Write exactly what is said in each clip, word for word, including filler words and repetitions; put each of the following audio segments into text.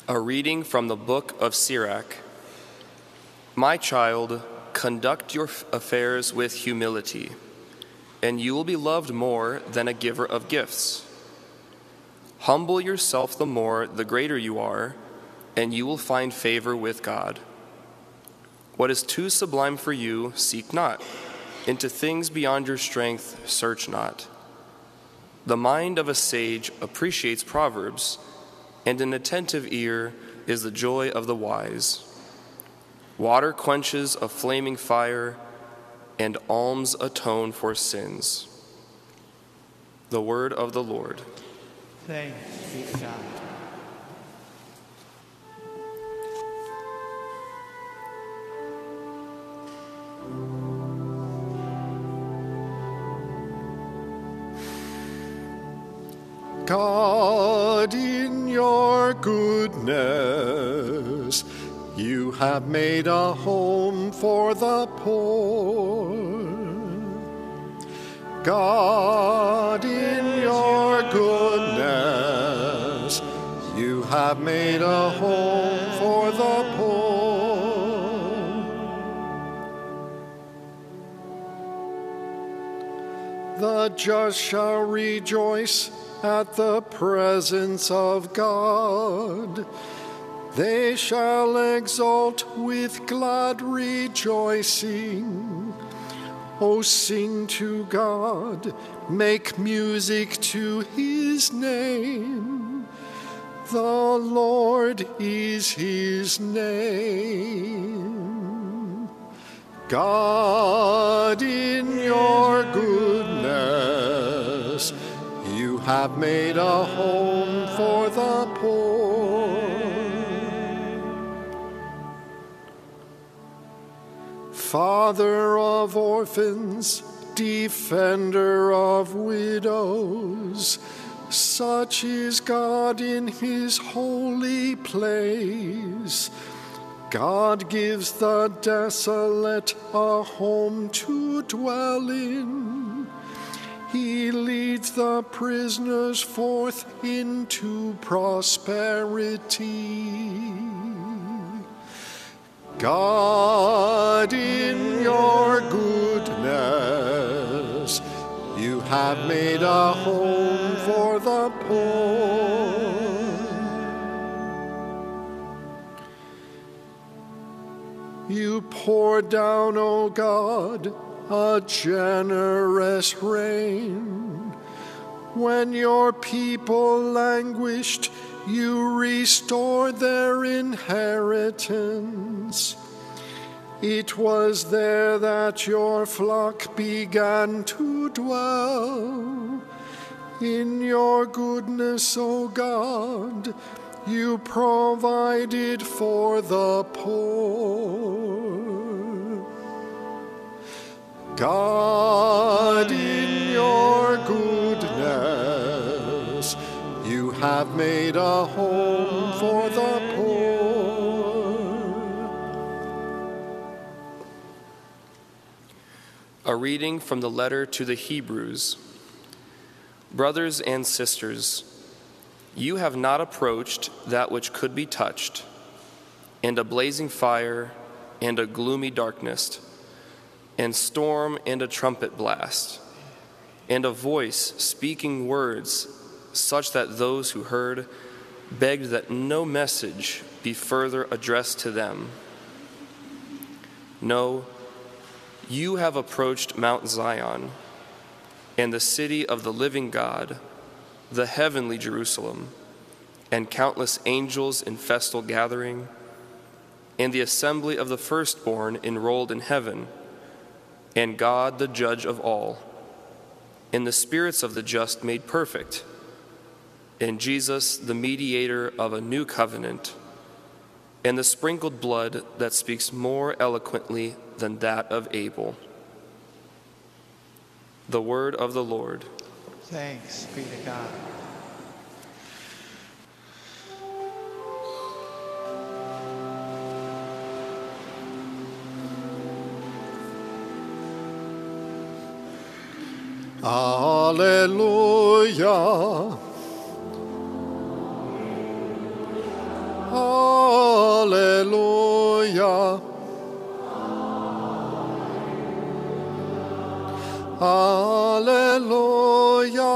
A reading from the book of Sirach. My child, conduct your affairs with humility, and you will be loved more than a giver of gifts. Humble yourself the more, the greater you are, and you will find favor with God. What is too sublime for you, seek not. Into things beyond your strength, search not. The mind of a sage appreciates proverbs, and an attentive ear is the joy of the wise. Water quenches a flaming fire, and alms atone for sins. The word of the Lord. Thanks be to God. God, in your goodness, you have made a home for the poor. God, in your goodness, you have made a home for the poor. The just shall rejoice at the presence of God. They shall exult with glad rejoicing. O sing to God, make music to his name. The Lord is his name. God, in your goodness, you have made a home for the poor. Father of orphans, defender of widows, such is God in his holy place. God gives the desolate a home to dwell in. He leads the prisoners forth into prosperity. God, in your goodness, you have made a home for the poor. You pour down, O God, a generous rain. When your people languished, you restored their inheritance. It was there that your flock began to dwell. In your goodness, O God, you provided for the poor. God, in your goodness, you have made a home for the poor. A reading from the letter to the Hebrews. Brothers and sisters, you have not approached that which could be touched, and a blazing fire, and a gloomy darkness, and storm and a trumpet blast, and a voice speaking words such that those who heard begged that no message be further addressed to them. No, you have approached Mount Zion, and the city of the living God, the heavenly Jerusalem, and countless angels in festal gathering, and the assembly of the firstborn enrolled in heaven, and God, the judge of all, and the spirits of the just made perfect, and Jesus, the mediator of a new covenant, and the sprinkled blood that speaks more eloquently than that of Abel. The word of the Lord. Thanks be to God. Alleluia. Alleluia. Alleluia.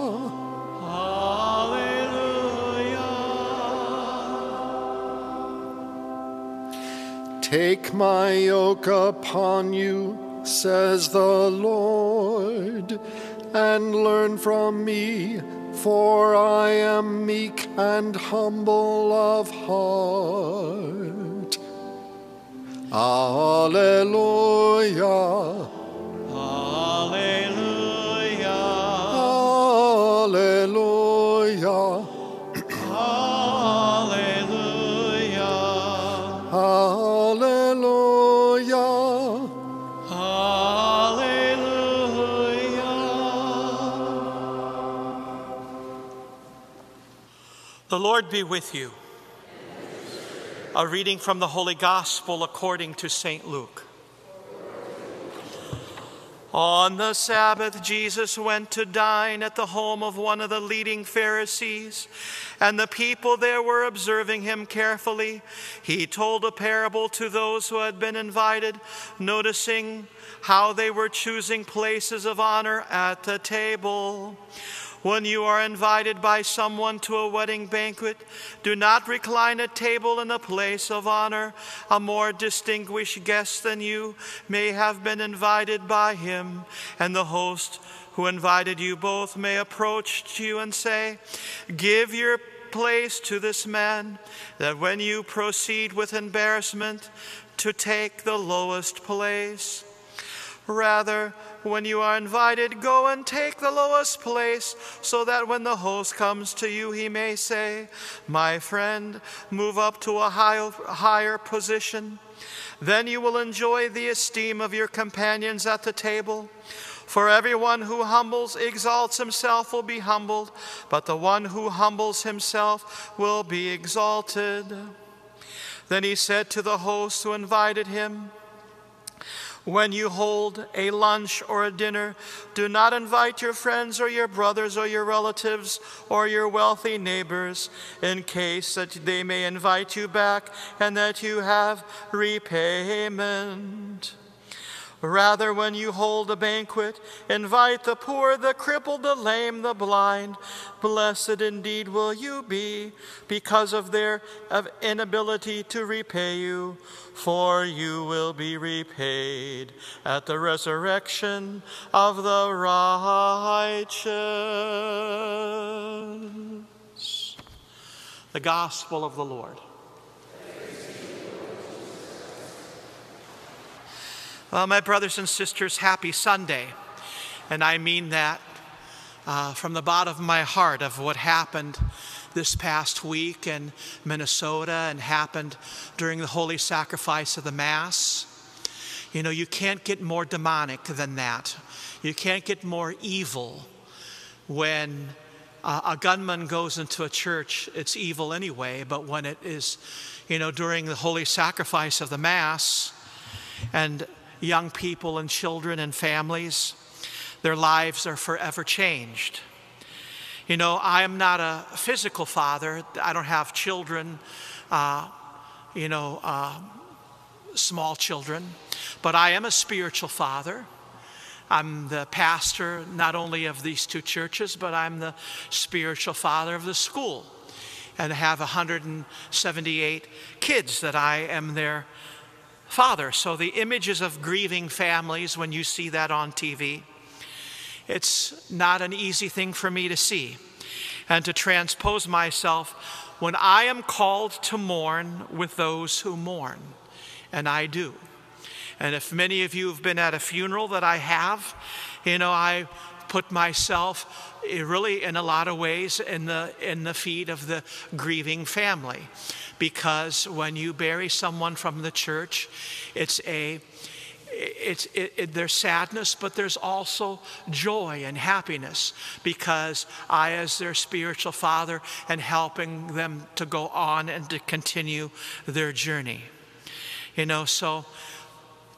Hallelujah. Take my yoke upon you, says the Lord, and learn from me, for I am meek and humble of heart. Alleluia. Hallelujah. Alleluia. Hallelujah. Alleluia. Hallelujah. The Lord be with you. A reading from the Holy Gospel according to Saint Luke. On the Sabbath, Jesus went to dine at the home of one of the leading Pharisees, and the people there were observing him carefully. He told a parable to those who had been invited, noticing how they were choosing places of honor at the table. When you are invited by someone to a wedding banquet, do not recline at table in the place of honor. A more distinguished guest than you may have been invited by him, and the host who invited you both may approach you and say, "Give your place to this man," that when you proceed with embarrassment to take the lowest place. Rather, when you are invited, go and take the lowest place, so that when the host comes to you, he may say, "My friend, move up to a high, higher position." Then you will enjoy the esteem of your companions at the table. For everyone who humbles, exalts himself will be humbled, but the one who humbles himself will be exalted. Then he said to the host who invited him, "When you hold a lunch or a dinner, do not invite your friends or your brothers or your relatives or your wealthy neighbors, in case that they may invite you back and that you have repayment. Rather, when you hold a banquet, invite the poor, the crippled, the lame, the blind. Blessed indeed will you be because of their of inability to repay you, for you will be repaid at the resurrection of the righteous." The Gospel of the Lord. Well, my brothers and sisters, happy Sunday. And I mean that uh, from the bottom of my heart of what happened this past week in Minnesota and happened during the holy sacrifice of the Mass. You know, you can't get more demonic than that. You can't get more evil. When uh, a gunman goes into a church, it's evil anyway, but when it is, you know, during the holy sacrifice of the Mass, and young people and children and families, their lives are forever changed. You know, I am not a physical father. I don't have children, uh, you know, uh, small children, but I am a spiritual father. I'm the pastor not only of these two churches, but I'm the spiritual father of the school, and I have one hundred seventy-eight kids that I am their father. So the images of grieving families, when you see that on T V, it's not an easy thing for me to see and to transpose myself when I am called to mourn with those who mourn, and I do. And if many of you have been at a funeral that I have, you know, I put myself really in a lot of ways in the in the feet of the grieving family. Because when you bury someone from the church, it's a, it's it, it, there's sadness, but there's also joy and happiness, because I, as their spiritual father, am helping them to go on and to continue their journey. You know, so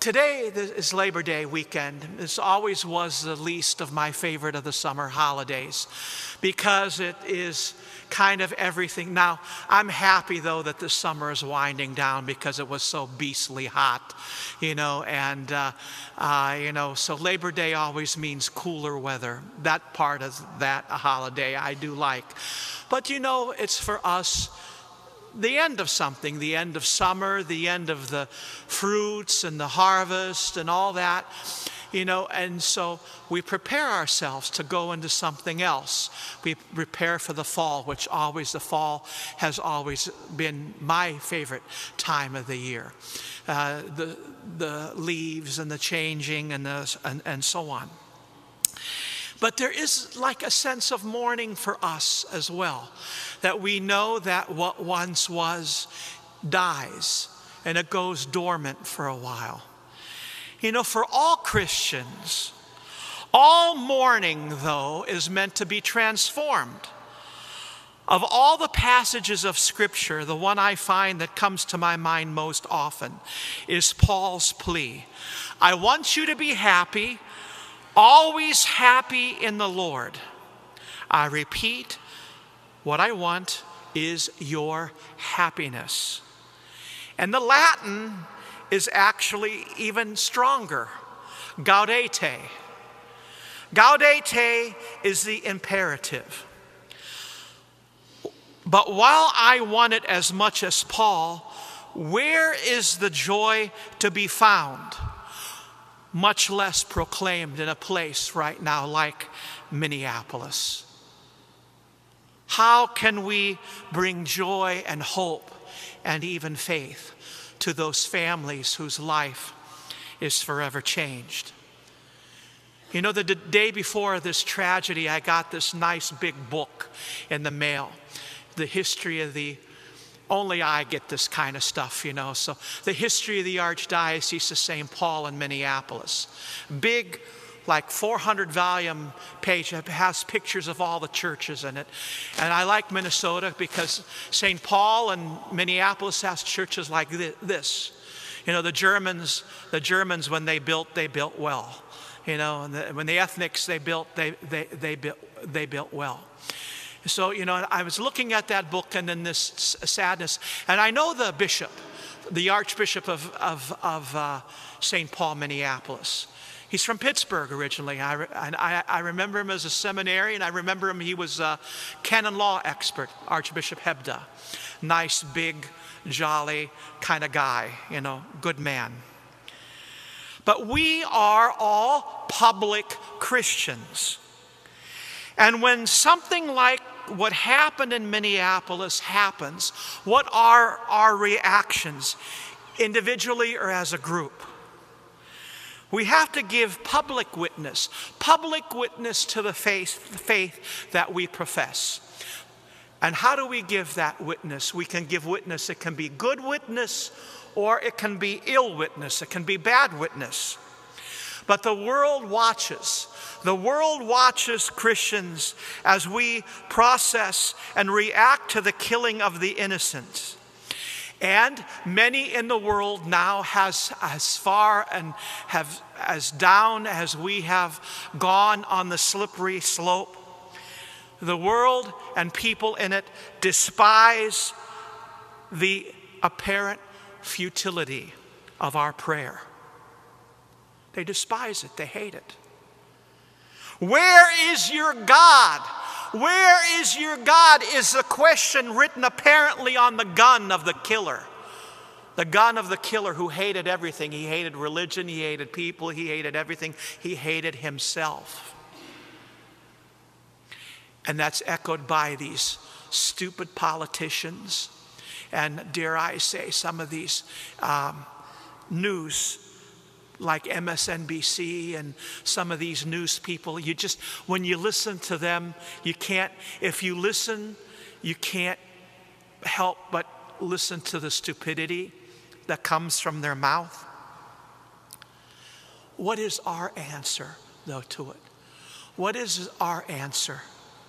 Today is Labor Day weekend. This always was the least of my favorite of the summer holidays because it is kind of everything. Now, I'm happy though that this summer is winding down because it was so beastly hot, you know, and, uh, uh, you know, so Labor Day always means cooler weather. That part of that holiday I do like. But, you know, it's for us the end of something, the end of summer, the end of the fruits and the harvest and all that, you know, and so we prepare ourselves to go into something else. We prepare for the fall, which always, the fall has always been my favorite time of the year. Uh, the, the leaves and the changing and, the, and, and so on. But there is like a sense of mourning for us as well, that we know that what once was dies and it goes dormant for a while. You know, for all Christians, all mourning, though, is meant to be transformed. Of all the passages of Scripture, the one I find that comes to my mind most often is Paul's plea. I want you to be happy, always happy in the Lord. I repeat, what I want is your happiness. And the Latin is actually even stronger. Gaudete. Gaudete is the imperative. But while I want it as much as Paul, where is the joy to be found? Much less proclaimed in a place right now like Minneapolis. How can we bring joy and hope and even faith to those families whose life is forever changed? You know, the d- day before this tragedy, I got this nice big book in the mail. The history of the, only I get this kind of stuff, you know. So the history of the Archdiocese of Saint Paul in Minneapolis. Big, like four hundred volume page. It has pictures of all the churches in it. And I like Minnesota because Saint Paul and Minneapolis has churches like this. You know, the Germans, the Germans when they built, they built well. You know, and the, when the ethnics they built, they they they built they built well. So, you know, I was looking at that book and then this sadness, and I know the bishop, the Archbishop of of, of uh, Saint Paul, Minneapolis. He's from Pittsburgh originally. I, re- and I, I remember him as a seminarian. I remember him, he was a canon law expert, Archbishop Hebda. Nice, big, jolly kind of guy, you know, good man. But we are all public Christians. And when something like what happened in Minneapolis happens, what are our reactions, individually or as a group? We have to give public witness, public witness to the faith, faith that we profess. And how do we give that witness? We can give witness. It can be good witness or it can be ill witness. It can be bad witness. But the world watches. The world watches Christians as we process and react to the killing of the innocent. And many in the world now, has as far and have as down as we have gone on the slippery slope, the world and people in it despise the apparent futility of our prayer. They despise it. They hate it. Where is your God? Where is your God is a question written apparently on the gun of the killer. The gun of the killer who hated everything. He hated religion, he hated people, he hated everything. He hated himself. And that's echoed by these stupid politicians and, dare I say, some of these um, news like M S N B C and some of these news people. You just, when you listen to them, you can't, if you listen, you can't help but listen to the stupidity that comes from their mouth. What is our answer, though, to it? What is our answer?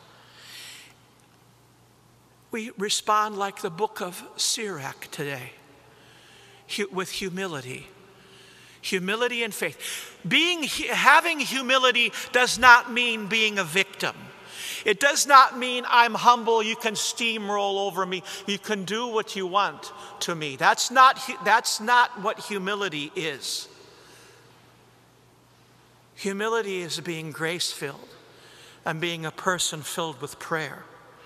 We respond like the book of Sirach today, with humility. Humility and faith. Being, having humility does not mean being a victim. It does not mean I'm humble, you can steamroll over me, you can do what you want to me. That's not, that's not what humility is. Humility is being grace-filled and being a person filled with prayer.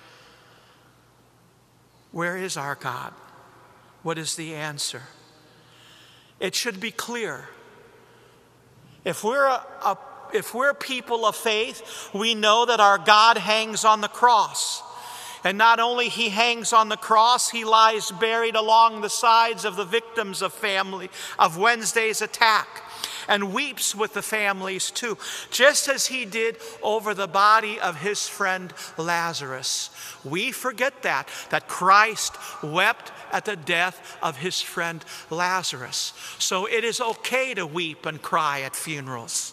Where is our God? What is the answer? It should be clear. If we're a, a If we're people of faith, we know that our God hangs on the cross. And not only he hangs on the cross, he lies buried along the sides of the victims of family of Wednesday's attack and weeps with the families too, just as he did over the body of his friend Lazarus. We forget that, that Christ wept at the death of his friend Lazarus. So it is okay to weep and cry at funerals.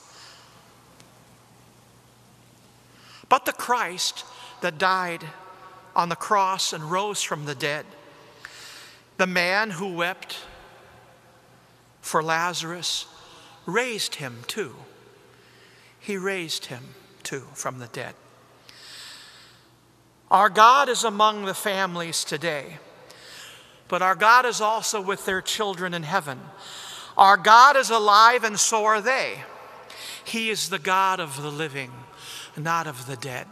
But the Christ that died on the cross and rose from the dead, the man who wept for Lazarus, raised him too. He raised him too from the dead. Our God is among the families today, but our God is also with their children in heaven. Our God is alive and so are they. He is the God of the living, not of the dead.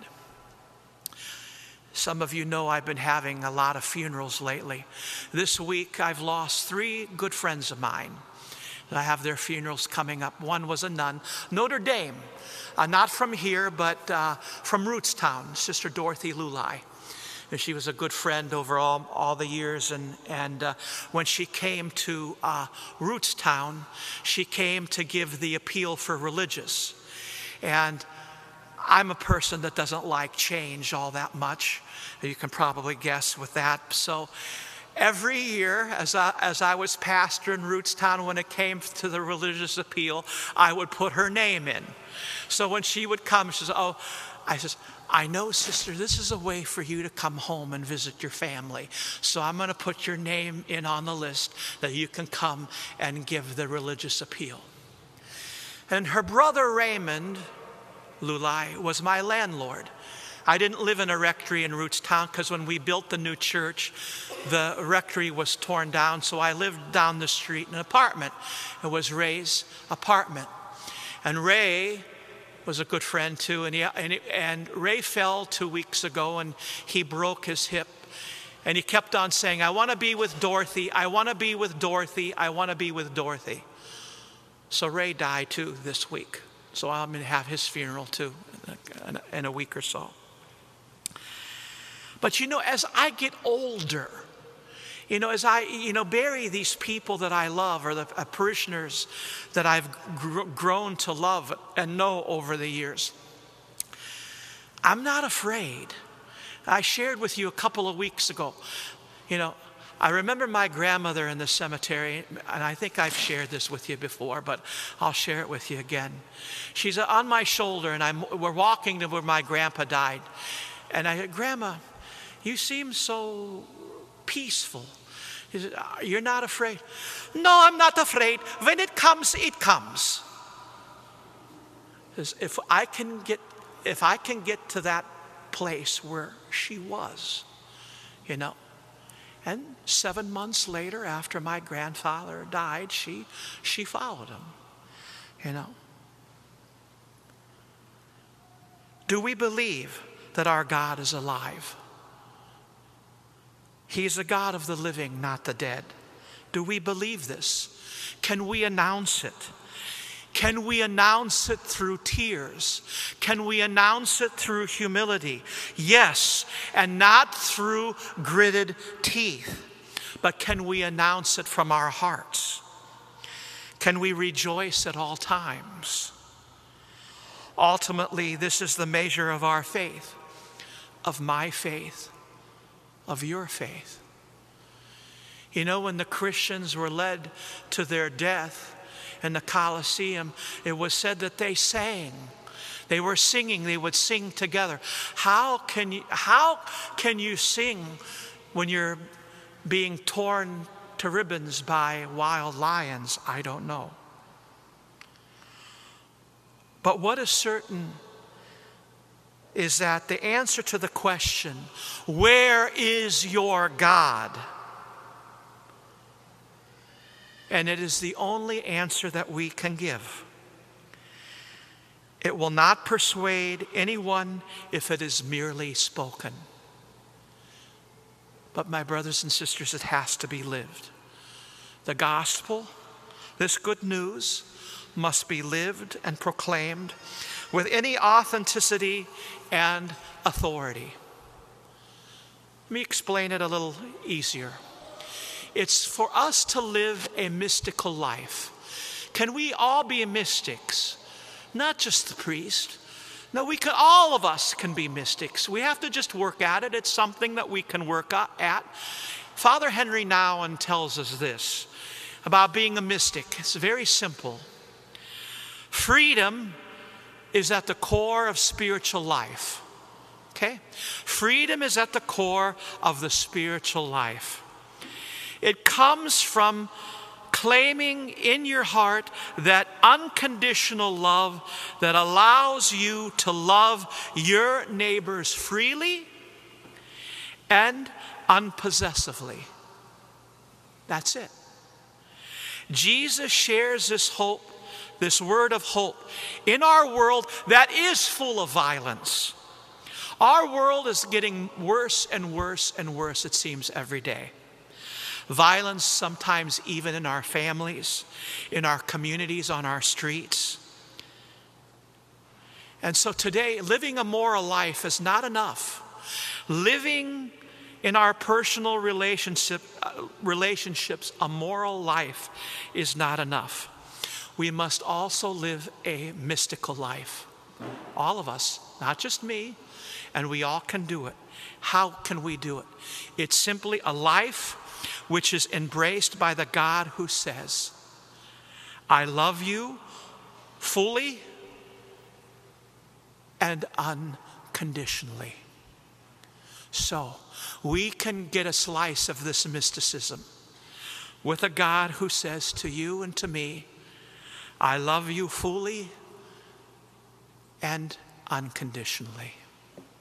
Some of you know I've been having a lot of funerals lately. This week I've lost three good friends of mine. I have their funerals coming up. One was a nun, Notre Dame, uh, not from here, but uh, from Rootstown, Sister Dorothy Lulai. And she was a good friend over all, all the years. And, and uh, when she came to uh, Rootstown, she came to give the appeal for religious. And I'm a person that doesn't like change all that much. You can probably guess with that. So every year, as I, as I was pastor in Rootstown, when it came to the religious appeal, I would put her name in. So when she would come, she says, oh, I says, I know, sister, this is a way for you to come home and visit your family. So I'm going to put your name in on the list that you can come and give the religious appeal. And her brother Raymond Lulai was my landlord. I didn't live in a rectory in Rootstown because when we built the new church, the rectory was torn down, so I lived down the street in an apartment. It was Ray's apartment. And Ray was a good friend too, and, he, and, and Ray fell two weeks ago and he broke his hip. And he kept on saying, I want to be with Dorothy, I want to be with Dorothy, I want to be with Dorothy. So Ray died too this week. So I'm going to have his funeral too in a, in a week or so. But you know, as I get older, you know, as I, you know, bury these people that I love or the uh, parishioners that I've gr- grown to love and know over the years, I'm not afraid. I shared with you a couple of weeks ago, you know, I remember my grandmother in the cemetery, and I think I've shared this with you before, but I'll share it with you again. She's on my shoulder, and I'm, we're walking to where my grandpa died. And I said, Grandma, you seem so peaceful. He said, you're not afraid? No, I'm not afraid. When it comes, it comes. Says, if I can get, if I can get to that place where she was, you know. And seven months later, after my grandfather died, she she followed him, you know. Do we believe that our God is alive? He's the God of the living, not the dead. Do we believe this? Can we announce it? Can we announce it through tears? Can we announce it through humility? Yes, and not through gritted teeth. But can we announce it from our hearts? Can we rejoice at all times? Ultimately, this is the measure of our faith, of my faith, of your faith. You know, when the Christians were led to their death in the Colosseum, it was said that they sang. They were singing. They would sing together. How can you, how can you sing when you're being torn to ribbons by wild lions? I don't know. But what is certain is that the answer to the question, where is your God? And it is the only answer that we can give. It will not persuade anyone if it is merely spoken. But my brothers and sisters, it has to be lived. The gospel, this good news, must be lived and proclaimed with any authenticity and authority. Let me explain it a little easier. It's for us to live a mystical life. Can we all be mystics? Not just the priest. No, we can, all of us can be mystics. We have to just work at it. It's something that we can work at. Father Henry Nouwen tells us this about being a mystic. It's very simple. Freedom is at the core of spiritual life. Okay? Freedom is at the core of the spiritual life. It comes from claiming in your heart that unconditional love that allows you to love your neighbors freely and unpossessively. That's it. Jesus shares this hope, this word of hope, in our world that is full of violence. Our world is getting worse and worse and worse, it seems, every day. Violence sometimes even in our families, in our communities, on our streets. And so today, living a moral life is not enough. Living in our personal relationship, uh, relationships, a moral life is not enough. We must also live a mystical life. All of us, not just me, and we all can do it. How can we do it? It's simply a life which is embraced by the God who says, I love you fully and unconditionally. So we can get a slice of this mysticism with a God who says to you and to me, I love you fully and unconditionally.